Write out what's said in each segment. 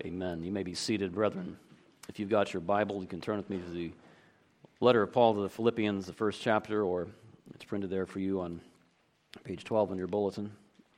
Amen. You may be seated, brethren. If you've got your Bible, you can turn with me to the letter of Paul to the Philippians, the first chapter, or it's printed there for you on page 12 in your bulletin.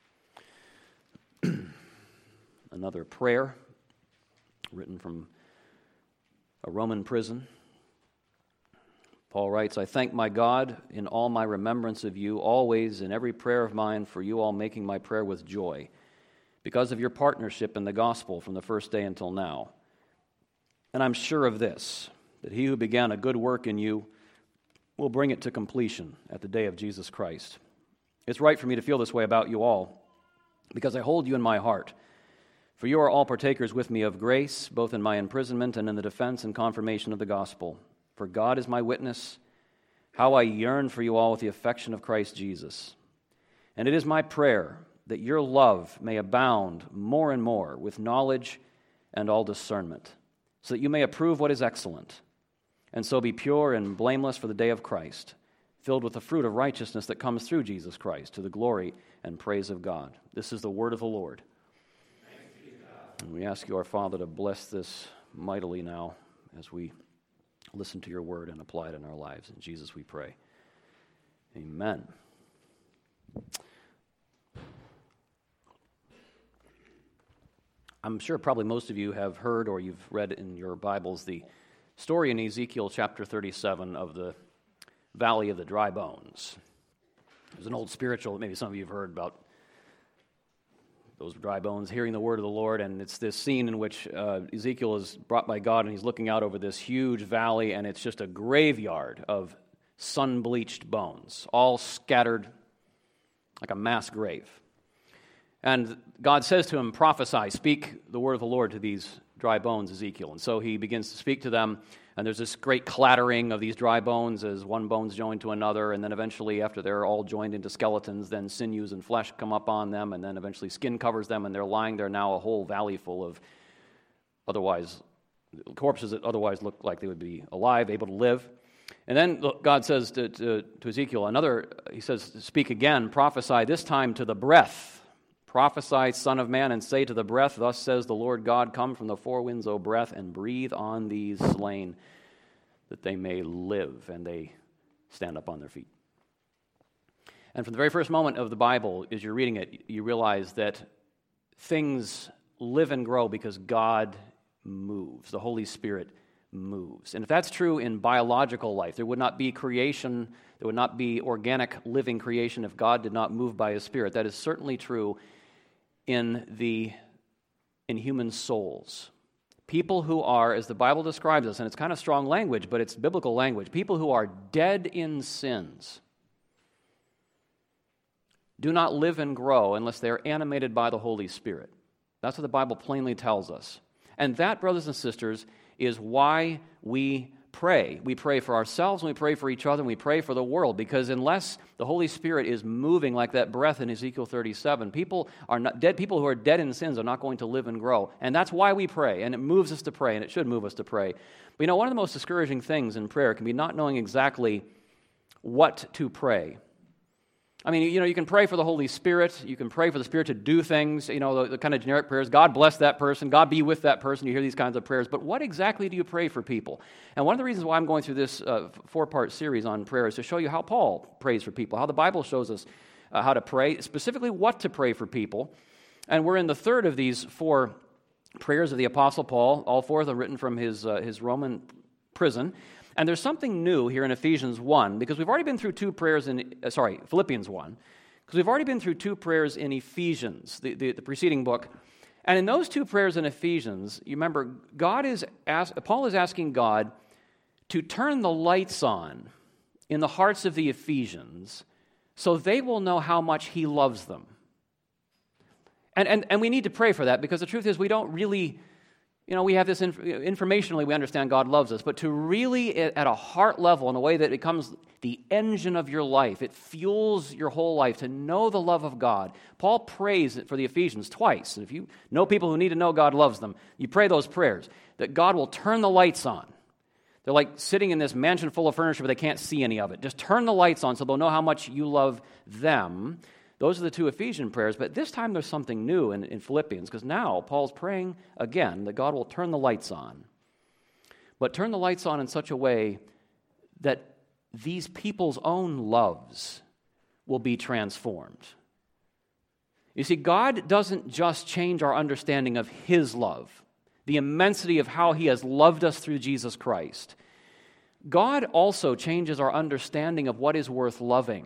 Another prayer written from a Roman prison. Paul writes, I thank my God in all my remembrance of you, always in every prayer of mine for you all, making my prayer with joy, because of your partnership in the gospel from the first day until now. And I'm sure of this, that he who began a good work in you will bring it to completion at the day of Jesus Christ. It's right for me to feel this way about you all, because I hold you in my heart. For you are all partakers with me of grace, both in my imprisonment and in the defense and confirmation of the gospel. For God is my witness, how I yearn for you all with the affection of Christ Jesus. And it is my prayer that your love may abound more and more with knowledge and all discernment, so that you may approve what is excellent, and so be pure and blameless for the day of Christ, filled with the fruit of righteousness that comes through Jesus Christ, to the glory and praise of God. This is the word of the Lord. And we ask you, our Father, to bless this mightily now as we listen to your word and apply it in our lives. In Jesus we pray. Amen. I'm sure probably most of you have heard or you've read in your Bibles the story in Ezekiel chapter 37 of the Valley of the Dry Bones. There's an old spiritual that maybe some of you have heard about those dry bones hearing the word of the Lord, and it's this scene in which Ezekiel is brought by God, and he's looking out over this huge valley, and it's just a graveyard of sun-bleached bones, all scattered like a mass grave. And God says to him, prophesy, speak the word of the Lord to these dry bones, Ezekiel. And so he begins to speak to them, and there's this great clattering of these dry bones as one bone's joined to another, and then eventually, after they're all joined into skeletons, then sinews and flesh come up on them, and then eventually skin covers them, and they're lying there now, a whole valley full of corpses that otherwise look like they would be alive, able to live. And then God says to Ezekiel, he says, speak again, prophesy this time to the breath. Prophesy, Son of Man, and say to the breath, thus says the Lord God, come from the four winds, O breath, and breathe on these slain, that they may live, and they stand up on their feet. And from the very first moment of the Bible, as you're reading it, you realize that things live and grow because God moves. The Holy Spirit moves. And if that's true in biological life, there would not be creation, there would not be organic living creation if God did not move by His Spirit. That is certainly true in human souls. People who are, as the Bible describes us, and it's kind of strong language, but it's biblical language, people who are dead in sins do not live and grow unless they are animated by the Holy Spirit. That's what the Bible plainly tells us. And that, brothers and sisters, is why we pray. We pray for ourselves, and we pray for each other, and we pray for the world, because unless the Holy Spirit is moving like that breath in Ezekiel 37, people who are dead in sins are not going to live and grow. And that's why we pray, and it moves us to pray, and it should move us to pray. But one of the most discouraging things in prayer can be not knowing exactly what to pray. I mean, you can pray for the Holy Spirit, you can pray for the Spirit to do things, the kind of generic prayers, God bless that person, God be with that person, you hear these kinds of prayers, but what exactly do you pray for people? And one of the reasons why I'm going through this four-part series on prayer is to show you how Paul prays for people, how the Bible shows us how to pray, specifically what to pray for people. And we're in the third of these four prayers of the Apostle Paul, all four of them written from his Roman prison. And there's something new here in Ephesians 1, because we've already been through Philippians 1, because we've already been through two prayers in Ephesians, the preceding book. And in those two prayers in Ephesians, you remember, Paul is asking God to turn the lights on in the hearts of the Ephesians so they will know how much he loves them. And we need to pray for that, because the truth is we don't really... we have this informationally, we understand God loves us, but to really, at a heart level, in a way that it becomes the engine of your life, it fuels your whole life, to know the love of God. Paul prays for the Ephesians twice. And if you know people who need to know God loves them, you pray those prayers, that God will turn the lights on. They're like sitting in this mansion full of furniture, but they can't see any of it. Just turn the lights on so they'll know how much you love them, Those are the two Ephesian prayers, but this time there's something new in Philippians, because now Paul's praying again that God will turn the lights on. But turn the lights on in such a way that these people's own loves will be transformed. You see, God doesn't just change our understanding of His love, the immensity of how He has loved us through Jesus Christ. God also changes our understanding of what is worth loving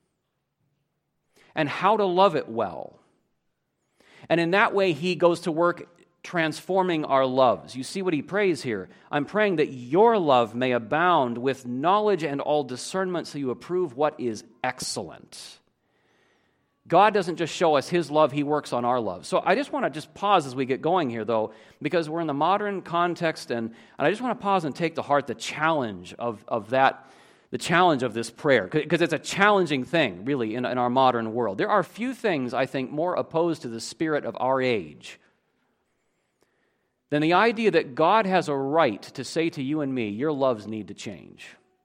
and how to love it well. And in that way, He goes to work transforming our loves. You see what he prays here? I'm praying that your love may abound with knowledge and all discernment so you approve what is excellent. God doesn't just show us His love, He works on our love. So I just want to pause as we get going here, though, because we're in the modern context, and I just want to pause and take to heart the challenge of that, the challenge of this prayer, because it's a challenging thing, really, in our modern world. There are few things, I think, more opposed to the spirit of our age than the idea that God has a right to say to you and me, your loves need to change.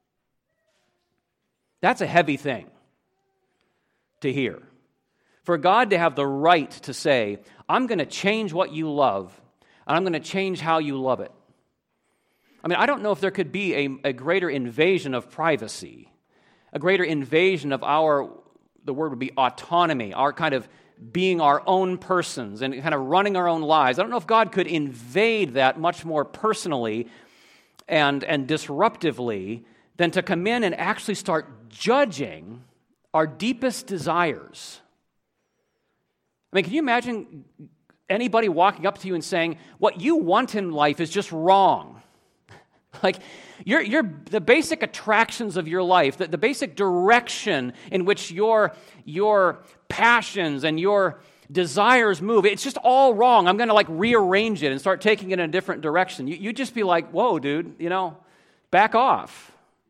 That's a heavy thing to hear. For God to have the right to say, I'm going to change what you love, and I'm going to change how you love it. I mean, I don't know if there could be a greater invasion of privacy, a greater invasion of the word would be autonomy, our kind of being our own persons and kind of running our own lives. I don't know if God could invade that much more personally and disruptively than to come in and actually start judging our deepest desires. I mean, can you imagine anybody walking up to you and saying, what you want in life is just wrong? Like, the basic attractions of your life, the basic direction in which your passions and your desires move, it's just all wrong. I'm going to rearrange it and start taking it in a different direction. You'd just be like, whoa, dude, back off.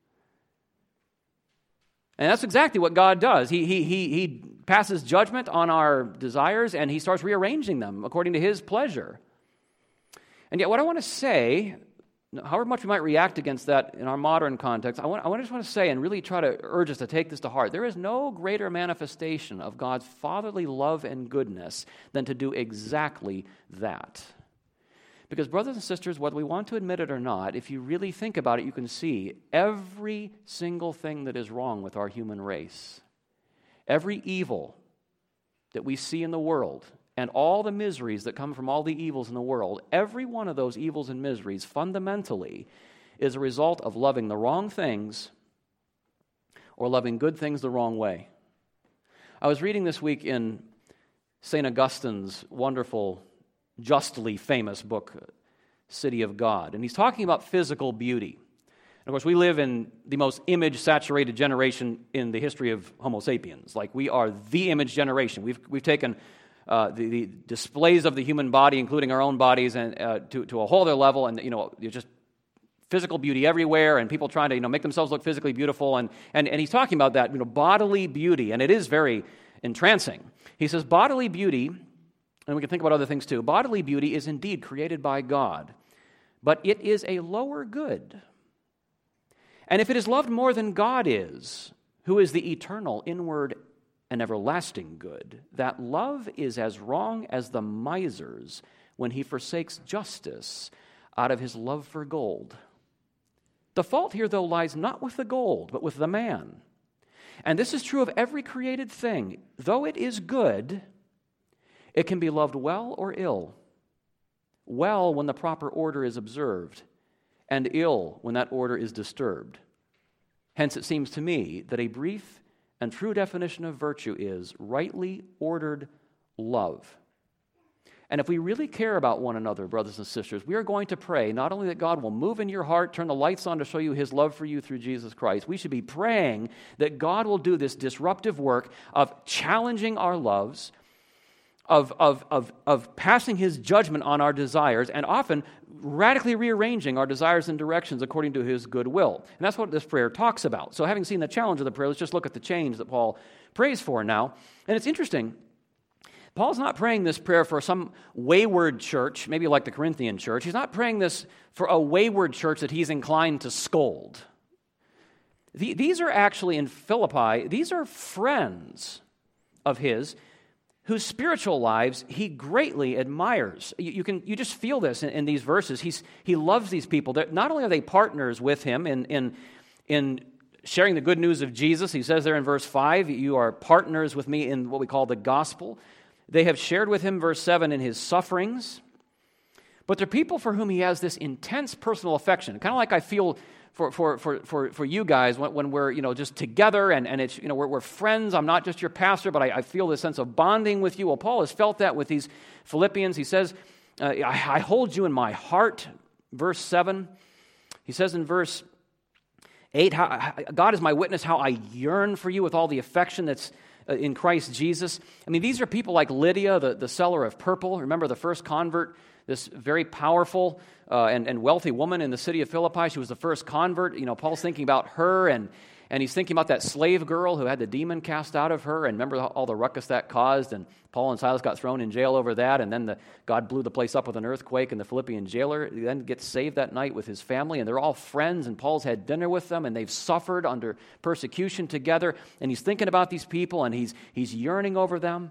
And that's exactly what God does. He passes judgment on our desires, and He starts rearranging them according to His pleasure. And yet what I want to say, however much we might react against that in our modern context, I just want to say and really try to urge us to take this to heart. There is no greater manifestation of God's fatherly love and goodness than to do exactly that. Because brothers and sisters, whether we want to admit it or not, if you really think about it, you can see every single thing that is wrong with our human race, every evil that we see in the world, and all the miseries that come from all the evils in the world, every one of those evils and miseries fundamentally is a result of loving the wrong things or loving good things the wrong way. I was reading this week in St. Augustine's wonderful, justly famous book, City of God, and he's talking about physical beauty. And of course, we live in the most image-saturated generation in the history of Homo sapiens. Like, we are the image generation. We've taken the displays of the human body, including our own bodies, and to a whole other level, and just physical beauty everywhere, and people trying to make themselves look physically beautiful, and he's talking about that bodily beauty, and it is very entrancing. He says bodily beauty, and we can think about other things too. Bodily beauty is indeed created by God, but it is a lower good. And if it is loved more than God is, who is the eternal, inward, and everlasting good, that love is as wrong as the miser's when he forsakes justice out of his love for gold. The fault here, though, lies not with the gold, but with the man. And this is true of every created thing. Though it is good, it can be loved well or ill. Well when the proper order is observed, and ill when that order is disturbed. Hence, it seems to me that a brief and true definition of virtue is rightly ordered love. And if we really care about one another, brothers and sisters, we are going to pray not only that God will move in your heart, turn the lights on to show you His love for you through Jesus Christ, we should be praying that God will do this disruptive work of challenging our loves, of passing His judgment on our desires, and often radically rearranging our desires and directions according to His good will. And that's what this prayer talks about. So having seen the challenge of the prayer, let's just look at the change that Paul prays for now. And it's interesting, Paul's not praying this prayer for some wayward church, maybe like the Corinthian church. He's not praying this for a wayward church that he's inclined to scold. These are actually in Philippi, these are friends of his whose spiritual lives he greatly admires. You just feel this in these verses. He loves these people. Not only are they partners with him in sharing the good news of Jesus, he says there in verse 5, you are partners with me in what we call the gospel. They have shared with him, verse 7, in his sufferings. But they're people for whom he has this intense personal affection. Kind of like I feel for you guys when we're just together and it's we're friends. I'm not just your pastor, but I feel this sense of bonding with you. Well, Paul has felt that with these Philippians. He says, I hold you in my heart. Verse 7. He says in verse 8, God is my witness how I yearn for you with all the affection that's in Christ Jesus. I mean, these are people like Lydia, the seller of purple. Remember the first convert, this very powerful and wealthy woman in the city of Philippi. She was the first convert. Paul's thinking about her, and he's thinking about that slave girl who had the demon cast out of her. And remember all the ruckus that caused, and Paul and Silas got thrown in jail over that, and then God blew the place up with an earthquake, and the Philippian jailer then gets saved that night with his family, and they're all friends, and Paul's had dinner with them, and they've suffered under persecution together, and he's thinking about these people, and he's yearning over them.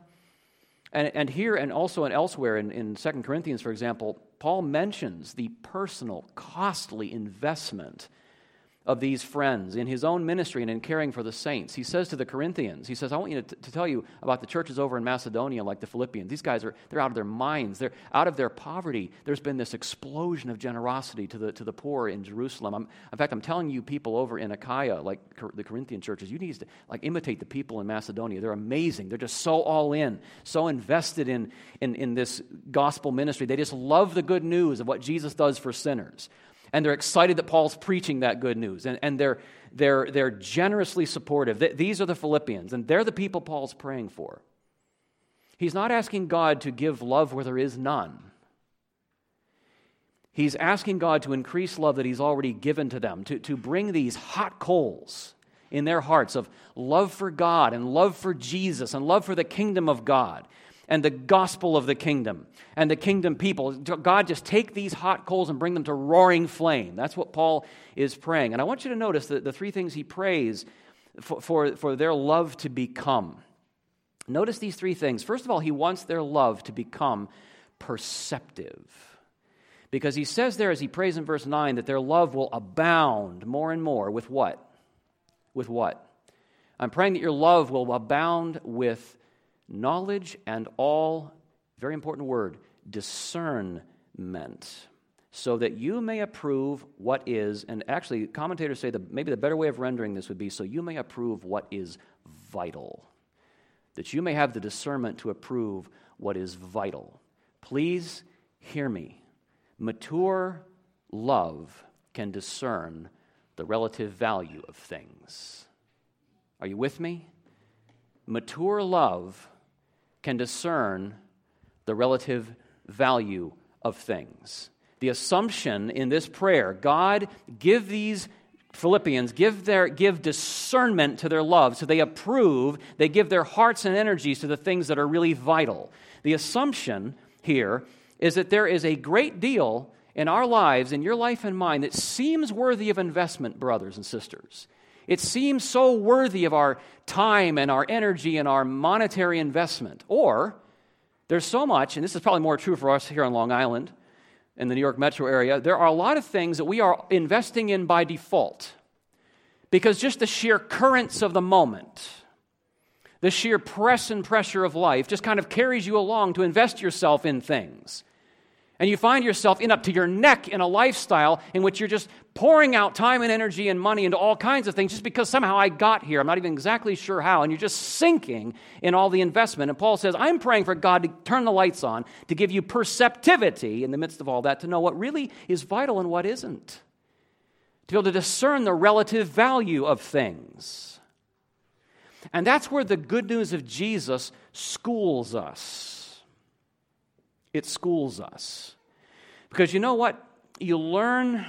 And here and also elsewhere in 2 Corinthians, for example, Paul mentions the personal, costly investment of these friends in his own ministry and in caring for the saints. He says to the Corinthians, he says, I want you to tell you about the churches over in Macedonia like the Philippians. These guys they're out of their minds. They're out of their poverty. There's been this explosion of generosity to the poor in Jerusalem. In fact, I'm telling you people over in Achaia, like the Corinthian churches, you need to imitate the people in Macedonia. They're amazing. They're just so all in, so invested in this gospel ministry. They just love the good news of what Jesus does for sinners. And they're excited that Paul's preaching that good news. And they're generously supportive. These are the Philippians, and they're the people Paul's praying for. He's not asking God to give love where there is none. He's asking God to increase love that he's already given to them, to bring these hot coals in their hearts of love for God and love for Jesus and love for the kingdom of God and the gospel of the kingdom and the kingdom people. God, just take these hot coals and bring them to roaring flame. That's what Paul is praying. And I want you to notice the three things he prays for their love to become. Notice these three things. First of all, he wants their love to become perceptive. Because he says there, as he prays in verse 9, that their love will abound more and more with what? With what? I'm praying that your love will abound with knowledge and all, very important word, discernment, so that you may approve what is, and actually commentators say that maybe the better way of rendering this would be, so you may approve what is vital. That you may have the discernment to approve what is vital. Please hear me. Mature love can discern the relative value of things. Are you with me? Mature love can discern the relative value of things. The assumption in this prayer, God, give these Philippians, give discernment to their love, so they approve, they give their hearts and energies to the things that are really vital. The assumption here is that there is a great deal in our lives, in your life and mine, that seems worthy of investment, brothers and sisters. It seems so worthy of our time and our energy and our monetary investment. Or there's so much, and this is probably more true for us here on Long Island, in the New York metro area, there are a lot of things that we are investing in by default because just the sheer currents of the moment, the sheer press and pressure of life just kind of carries you along to invest yourself in things. And you find yourself up to your neck in a lifestyle in which you're just pouring out time and energy and money into all kinds of things just because somehow I got here. I'm not even exactly sure how. And you're just sinking in all the investment. And Paul says, I'm praying for God to turn the lights on, to give you perceptivity in the midst of all that, to know what really is vital and what isn't. To be able to discern the relative value of things. And that's where the good news of Jesus schools us. It schools us. Because you know what? You learn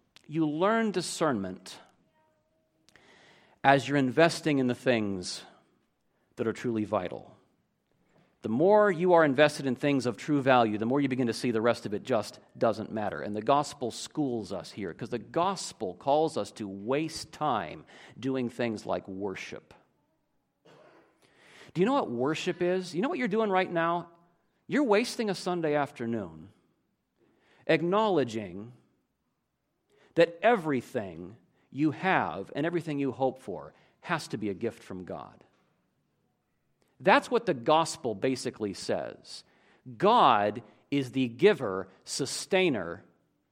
discernment as you're investing in the things that are truly vital. The more you are invested in things of true value, the more you begin to see the rest of it just doesn't matter. And the gospel schools us here, because the gospel calls us to waste time doing things like worship. Do you know what worship is? You know what you're doing right now? You're wasting a Sunday afternoon acknowledging that everything you have and everything you hope for has to be a gift from God. That's what the gospel basically says. God is the giver, sustainer,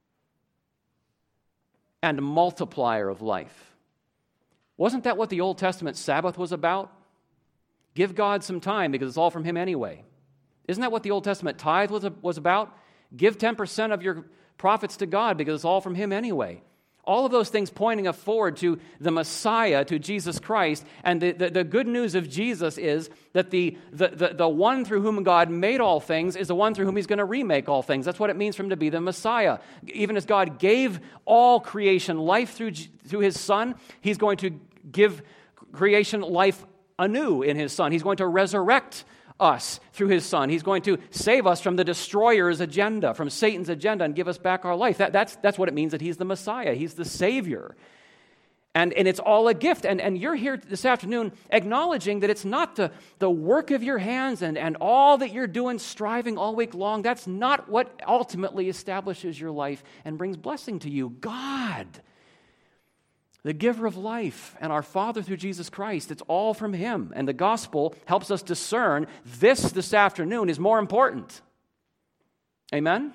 and multiplier of life. Wasn't that what the Old Testament Sabbath was about? Give God some time because it's all from Him anyway. Isn't that what the Old Testament tithe was about? Give 10% of your profits to God because it's all from Him anyway. All of those things pointing us forward to the Messiah, to Jesus Christ. And the good news of Jesus is that the one through whom God made all things is the one through whom He's going to remake all things. That's what it means for Him to be the Messiah. Even as God gave all creation life through His Son, He's going to give creation life anew in His Son. He's going to resurrect us through His Son. He's going to save us from the destroyer's agenda, from Satan's agenda, and give us back our life. That's what it means that He's the Messiah. He's the Savior. And it's all a gift. And you're here this afternoon acknowledging that it's not the work of your hands and all that you're doing, striving all week long. That's not what ultimately establishes your life and brings blessing to you. God, the giver of life, and our Father through Jesus Christ. It's all from Him. And the gospel helps us discern this afternoon is more important. Amen?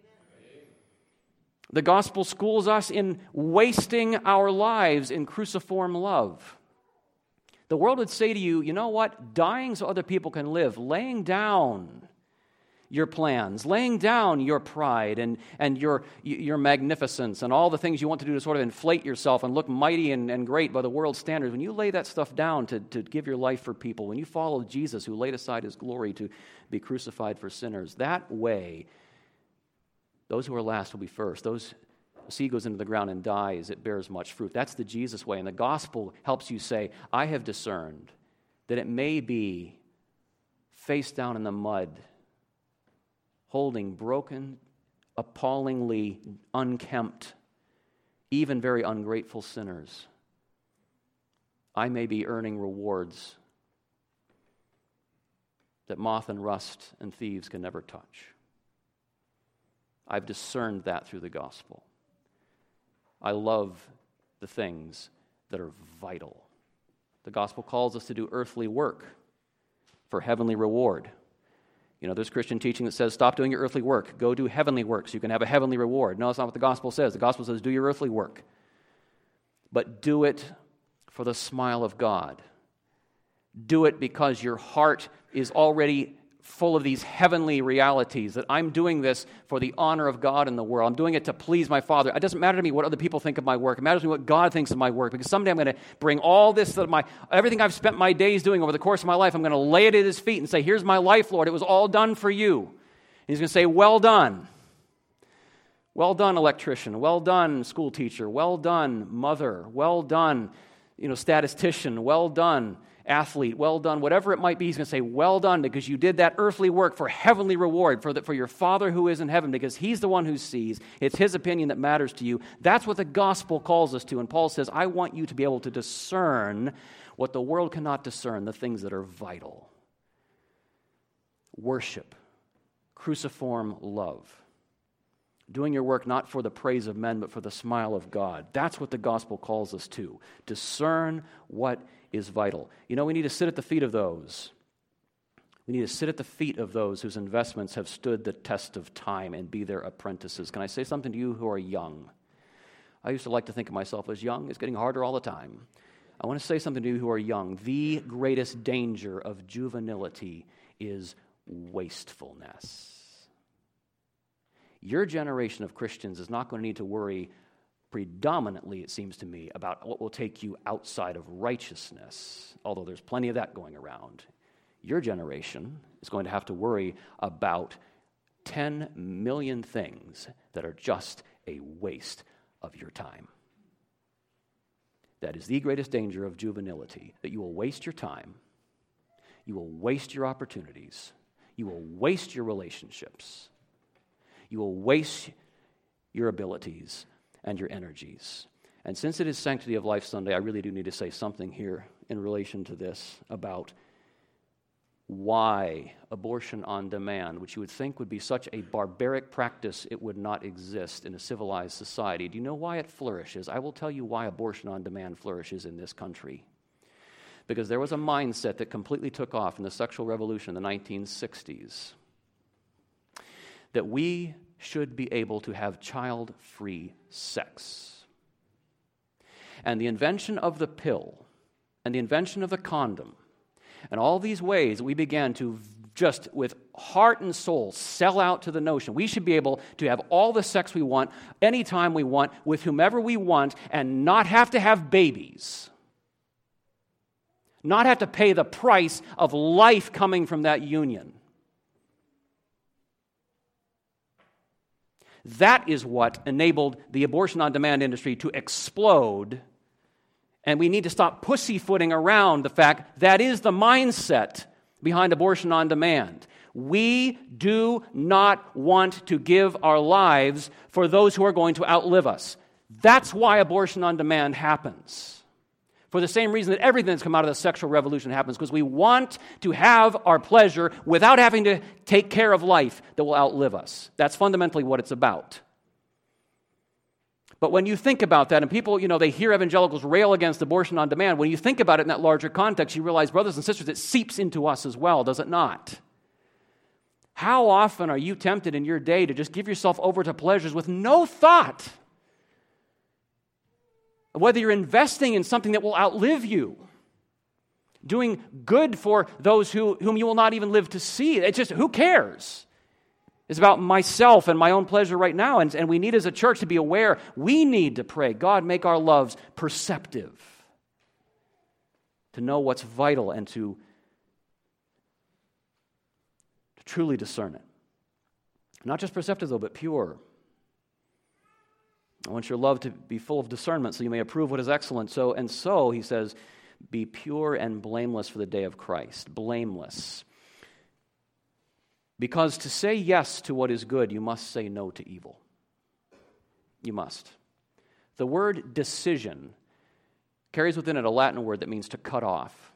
The gospel schools us in wasting our lives in cruciform love. The world would say to you, you know what? Dying so other people can live. Laying down your plans, laying down your pride and your magnificence and all the things you want to do to sort of inflate yourself and look mighty and great by the world's standards. When you lay that stuff down to give your life for people, when you follow Jesus who laid aside His glory to be crucified for sinners, that way, those who are last will be first. The seed goes into the ground and dies, it bears much fruit. That's the Jesus way. And the gospel helps you say, I have discerned that it may be face down in the mud, holding broken, appallingly unkempt, even very ungrateful sinners. I may be earning rewards that moth and rust and thieves can never touch. I've discerned that through the gospel. I love the things that are vital. The gospel calls us to do earthly work for heavenly reward. You know, there's Christian teaching that says, stop doing your earthly work. Go do heavenly work so you can have a heavenly reward. No, that's not what the gospel says. The gospel says, do your earthly work. But do it for the smile of God. Do it because your heart is already full of these heavenly realities, that I'm doing this for the honor of God in the world. I'm doing it to please my Father. It doesn't matter to me what other people think of my work. It matters to me what God thinks of my work, because someday I'm going to bring all this, everything I've spent my days doing over the course of my life, I'm going to lay it at His feet and say, here's my life, Lord. It was all done for you. And He's going to say, well done. Well done, electrician. Well done, school teacher. Well done, mother. Well done, statistician. Well done, athlete. Well done, whatever it might be. He's going to say, well done, because you did that earthly work for heavenly reward, for your Father who is in heaven, because He's the one who sees. It's His opinion that matters to you. That's what the gospel calls us to. And Paul says, I want you to be able to discern what the world cannot discern, the things that are vital. Worship, cruciform love. Doing your work not for the praise of men, but for the smile of God. That's what the gospel calls us to. Discern what is vital. We need to sit at the feet of those. We need to sit at the feet of those whose investments have stood the test of time and be their apprentices. Can I say something to you who are young? I used to like to think of myself as young. It's getting harder all the time. I want to say something to you who are young. The greatest danger of juvenility is wastefulness. Your generation of Christians is not going to need to worry predominantly, it seems to me, about what will take you outside of righteousness, although there's plenty of that going around. Your generation is going to have to worry about 10 million things that are just a waste of your time. That is the greatest danger of juvenility, that you will waste your time, you will waste your opportunities, you will waste your relationships, you will waste your abilities and your energies. And since it is Sanctity of Life Sunday, I really do need to say something here in relation to this about why abortion on demand, which you would think would be such a barbaric practice it would not exist in a civilized society, do you know why it flourishes? I will tell you why abortion on demand flourishes in this country. Because there was a mindset that completely took off in the sexual revolution in the 1960s that we should be able to have child-free sex. And the invention of the pill and the invention of the condom and all these ways we began to just with heart and soul sell out to the notion we should be able to have all the sex we want, anytime we want, with whomever we want, and not have to have babies. Not have to pay the price of life coming from that union. That is what enabled the abortion-on-demand industry to explode. And we need to stop pussyfooting around the fact that is the mindset behind abortion on demand. We do not want to give our lives for those who are going to outlive us. That's why abortion on demand happens. For the same reason that everything that's come out of the sexual revolution happens, because we want to have our pleasure without having to take care of life that will outlive us. That's fundamentally what it's about. But when you think about that, and people, they hear evangelicals rail against abortion on demand, when you think about it in that larger context, you realize, brothers and sisters, it seeps into us as well, does it not? How often are you tempted in your day to just give yourself over to pleasures with no thought of whether you're investing in something that will outlive you, doing good for those whom you will not even live to see? It's just, who cares? It's about myself and my own pleasure right now. And we need as a church to be aware. We need to pray, God, make our loves perceptive. To know what's vital and to truly discern it. Not just perceptive, though, but pure. I want your love to be full of discernment so you may approve what is excellent. So, he says, be pure and blameless for the day of Christ. Blameless. Because to say yes to what is good, you must say no to evil. You must. The word decision carries within it a Latin word that means to cut off.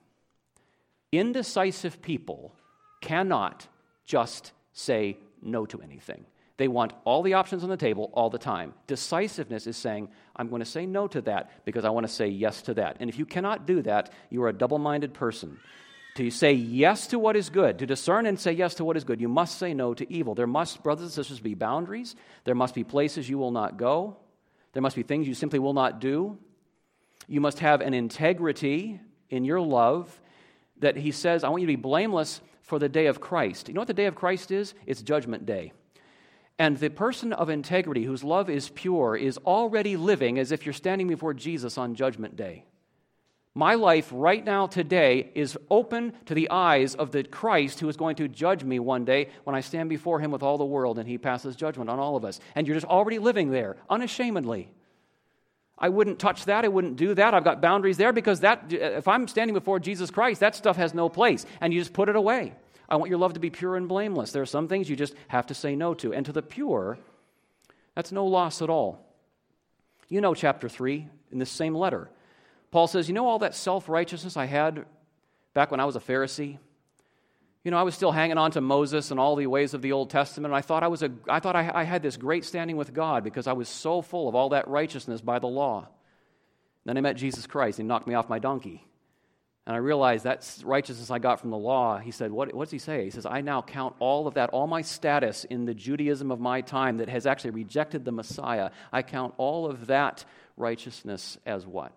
Indecisive people cannot just say no to anything. They want all the options on the table all the time. Decisiveness is saying, I'm going to say no to that because I want to say yes to that. And if you cannot do that, you are a double-minded person. To say yes to what is good, to discern and say yes to what is good, you must say no to evil. There must, brothers and sisters, be boundaries. There must be places you will not go. There must be things you simply will not do. You must have an integrity in your love that he says, I want you to be blameless for the day of Christ. You know what the day of Christ is? It's Judgment Day. And the person of integrity whose love is pure is already living as if you're standing before Jesus on Judgment Day. My life right now today is open to the eyes of the Christ who is going to judge me one day when I stand before him with all the world and he passes judgment on all of us. And you're just already living there, unashamedly. I wouldn't touch that. I wouldn't do that. I've got boundaries there because that, if I'm standing before Jesus Christ, that stuff has no place. And you just put it away. I want your love to be pure and blameless. There are some things you just have to say no to. And to the pure, that's no loss at all. You know chapter 3 in this same letter. Paul says, you know all that self-righteousness I had back when I was a Pharisee? You know, I was still hanging on to Moses and all the ways of the Old Testament, and I thought I had this great standing with God because I was so full of all that righteousness by the law. Then I met Jesus Christ, and he knocked me off my donkey. And I realized that righteousness I got from the law, he said, what does he say? He says, I now count all of that, all my status in the Judaism of my time that has actually rejected the Messiah, I count all of that righteousness as what?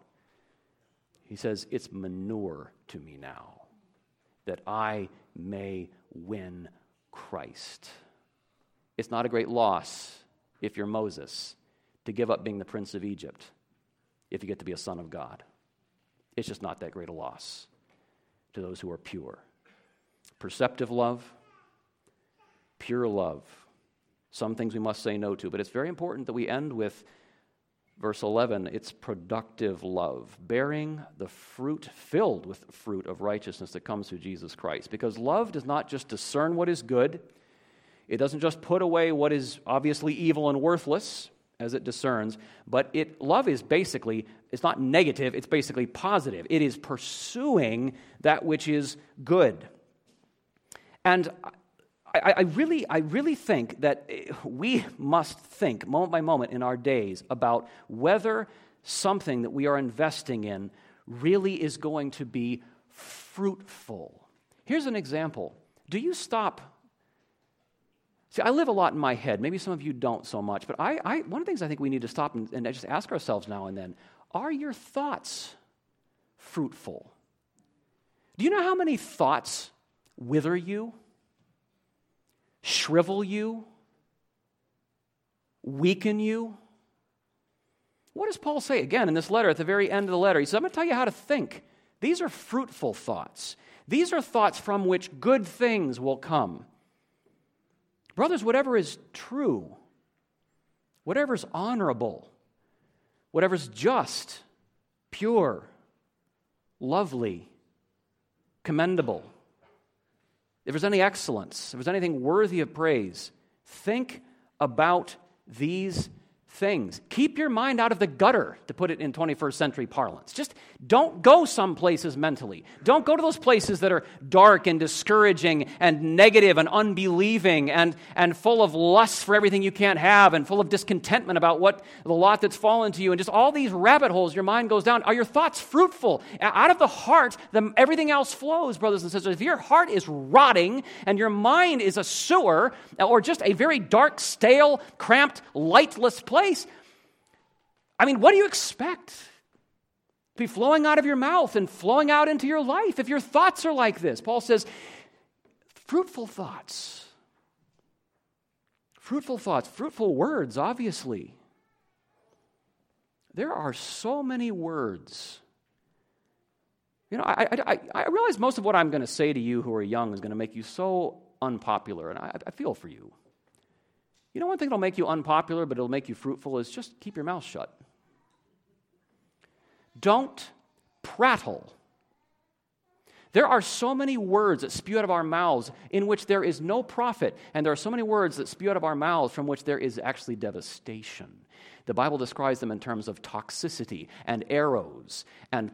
He says, it's manure to me now, that I may win Christ. It's not a great loss, if you're Moses, to give up being the prince of Egypt, if you get to be a son of God. It's just not that great a loss to those who are pure. Perceptive love, pure love. Some things we must say no to, but it's very important that we end with verse 11, it's productive love, bearing the fruit, filled with the fruit of righteousness that comes through Jesus Christ. Because love does not just discern what is good. It doesn't just put away what is obviously evil and worthless as it discerns, but love is basically, it's not negative, it's basically positive. It is pursuing that which is good. And I really think that we must think moment by moment in our days about whether something that we are investing in really is going to be fruitful. Here's an example. Do you stop? See, I live a lot in my head. Maybe some of you don't so much, but one of the things I think we need to stop and just ask ourselves now and then, are your thoughts fruitful? Do you know how many thoughts wither you, shrivel you, weaken you? What does Paul say again in this letter at the very end of the letter? He says, I'm going to tell you how to think. These are fruitful thoughts. These are thoughts from which good things will come. Brothers, whatever is true, whatever is honorable, whatever is just, pure, lovely, commendable, if there's any excellence, if there's anything worthy of praise, think about these things. Keep your mind out of the gutter, to put it in 21st century parlance. Just don't go some places mentally. Don't go to those places that are dark and discouraging and negative and unbelieving and full of lust for everything you can't have and full of discontentment about what the lot that's fallen to you and just all these rabbit holes your mind goes down. Are your thoughts fruitful? Out of the heart, everything else flows, brothers and sisters. If your heart is rotting and your mind is a sewer or just a very dark, stale, cramped, lightless place, I mean, what do you expect to be flowing out of your mouth and flowing out into your life if your thoughts are like this? Paul says, fruitful thoughts, fruitful words, obviously. There are so many words. You know, I realize most of what I'm going to say to you who are young is going to make you so unpopular, and I feel for you. You know, one thing that'll make you unpopular, but it'll make you fruitful is just keep your mouth shut. Don't prattle. There are so many words that spew out of our mouths in which there is no profit, and there are so many words that spew out of our mouths from which there is actually devastation. The Bible describes them in terms of toxicity and arrows and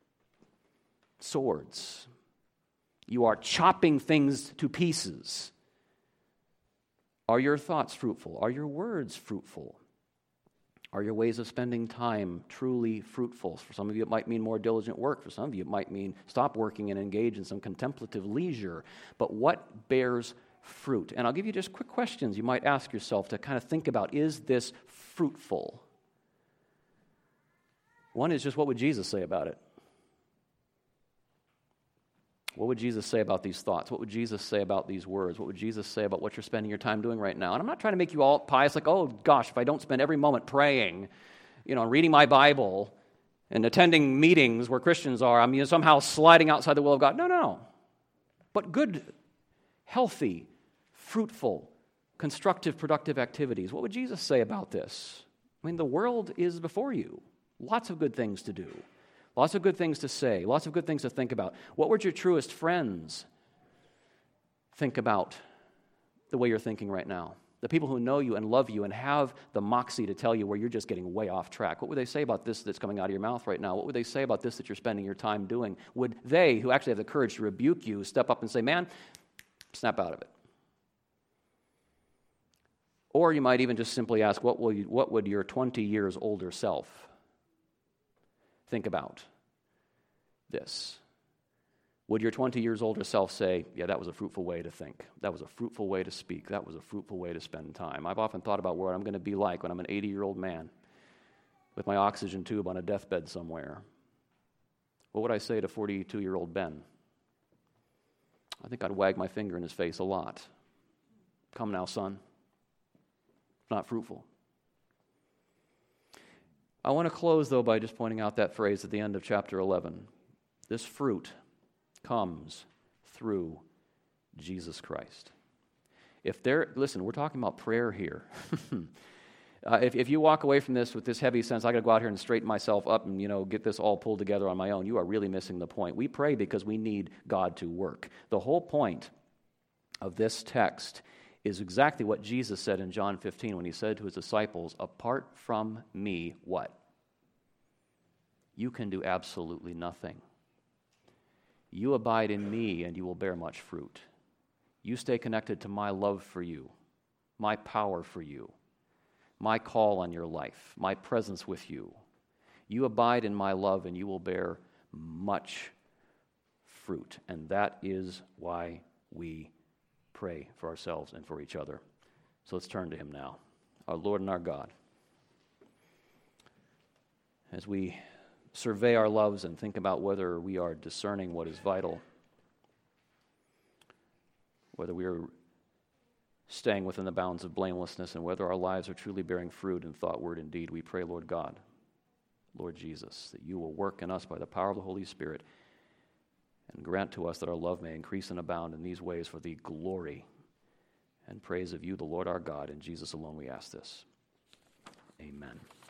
swords. You are chopping things to pieces. Are your thoughts fruitful? Are your words fruitful? Are your ways of spending time truly fruitful? For some of you, it might mean more diligent work. For some of you, it might mean stop working and engage in some contemplative leisure. But what bears fruit? And I'll give you just quick questions you might ask yourself to kind of think about. Is this fruitful? One is just, what would Jesus say about it? What would Jesus say about these thoughts? What would Jesus say about these words? What would Jesus say about what you're spending your time doing right now? And I'm not trying to make you all pious, like, oh gosh, if I don't spend every moment praying, reading my Bible and attending meetings where Christians are, I'm somehow sliding outside the will of God. No. But good, healthy, fruitful, constructive, productive activities. What would Jesus say about this? I mean, the world is before you. Lots of good things to do. Lots of good things to say, lots of good things to think about. What would your truest friends think about the way you're thinking right now? The people who know you and love you and have the moxie to tell you where you're just getting way off track. What would they say about this that's coming out of your mouth right now? What would they say about this that you're spending your time doing? Would they, who actually have the courage to rebuke you, step up and say, man, snap out of it? Or you might even just simply ask, what would your 20 years older self think about this? Would your 20 years older self say, yeah, that was a fruitful way to think. That was a fruitful way to speak. That was a fruitful way to spend time. I've often thought about what I'm going to be like when I'm an 80-year-old man with my oxygen tube on a deathbed somewhere. What would I say to 42-year-old Ben? I think I'd wag my finger in his face a lot. Come now, son. Not fruitful. I want to close, though, by just pointing out that phrase at the end of chapter 11. This fruit comes through Jesus Christ. Listen, we're talking about prayer here. If you walk away from this with this heavy sense, I got to go out here and straighten myself up and, get this all pulled together on my own, you are really missing the point. We pray because we need God to work. The whole point of this text is exactly what Jesus said in John 15 when he said to his disciples, apart from me, what? You can do absolutely nothing. You abide in me and you will bear much fruit. You stay connected to my love for you, my power for you, my call on your life, my presence with you. You abide in my love and you will bear much fruit. And that is why we pray for ourselves and for each other. So let's turn to him now. Our Lord and our God, as we survey our loves and think about whether we are discerning what is vital, whether we are staying within the bounds of blamelessness, and whether our lives are truly bearing fruit in thought, word, and deed, we pray, Lord God, Lord Jesus, that you will work in us by the power of the Holy Spirit and grant to us that our love may increase and abound in these ways for the glory and praise of you, the Lord our God. In Jesus alone we ask this. Amen.